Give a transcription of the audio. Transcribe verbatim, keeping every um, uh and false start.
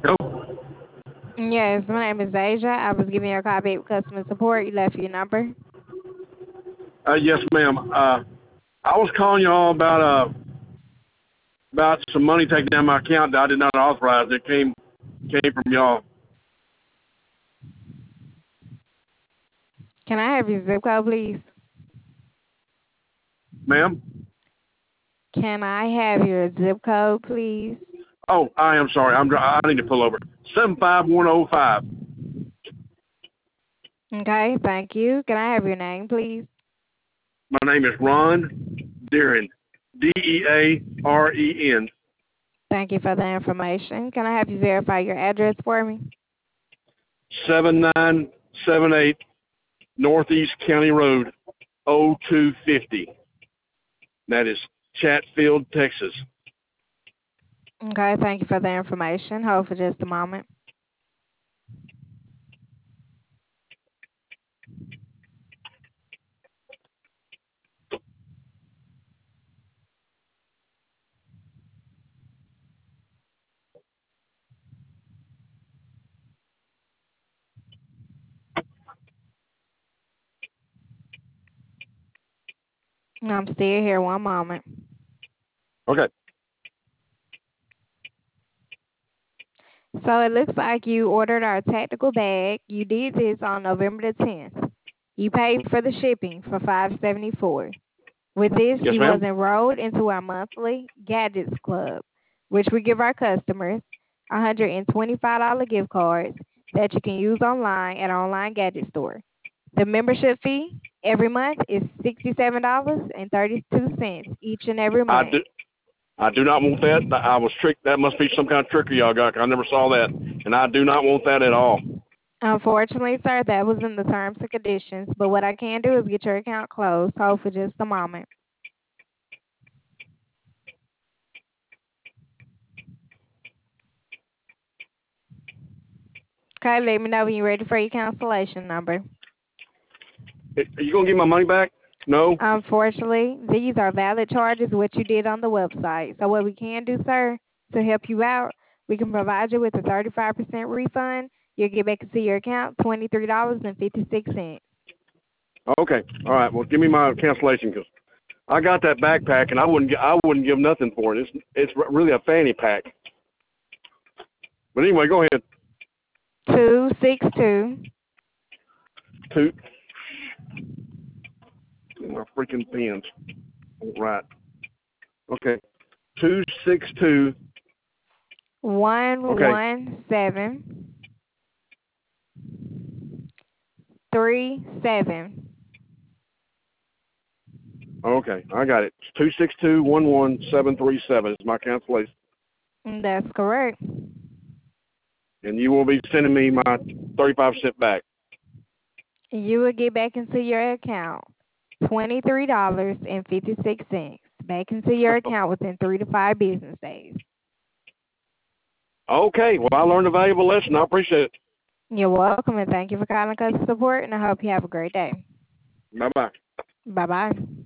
Hello? Yes, my name is Asia. I was giving you a call back with customer support. You left your number. Uh, yes, ma'am. Uh, I was calling y'all about uh about some money taken down my account that I did not authorize. It came came from y'all, Can I have your zip code, please? ma'am. Can I have your zip code, please? Oh, I am sorry. I'm dri- I need to pull over. Seven five one zero five. Okay, thank you. Can I have your name, please? My name is Ron Deeren. D E A R E N. Thank you for the information. Can I have you verify your address for me? Seven nine seven eight Northeast County Road, O two fifty. That is Chatfield, Texas. Okay, thank you for the information. Hold for just a moment. I'm still here. One moment. Okay. So it looks like you ordered our tactical bag. You did this on November the tenth. You paid for the shipping for five seventy-four. With this, Yes, you was ma'am. enrolled into our monthly Gadgets Club, which we give our customers one hundred twenty-five dollars gift cards that you can use online at our online gadget store. The membership fee every month is sixty-seven dollars and thirty-two cents each and every I month. do. I do not want that. I was tricked. That must be some kind of trickery y'all got. I never saw that, and I do not want that at all. Unfortunately, sir, that was in the terms and conditions, but what I can do is get your account closed. Hold for just a moment. Okay, let me know when you're ready for your cancellation number. Are you gonna give my money back? No. Unfortunately, these are valid charges, what you did on the website. So what we can do, sir, to help you out, we can provide you with a thirty-five percent refund. You'll get back into your account twenty-three dollars and fifty-six cents. Okay. All right. Well, give me my cancellation because I got that backpack and I wouldn't. gi- I wouldn't give nothing for it. It's it's really a fanny pack. But anyway, go ahead. two six two Two. My freaking pens. Right. Okay. Two six two. one Okay. one seven three seven. Okay. I got it. Two six two one one seven three seven is my cancellation, That's correct. and you will be sending me my thirty-five cent back. You will get back into your account twenty-three dollars and fifty-six cents. Back into your account within three to five business days. Okay. Well, I learned a valuable lesson. I appreciate it. You're welcome, and thank you for calling customer support, and I hope you have a great day. Bye bye. Bye-bye.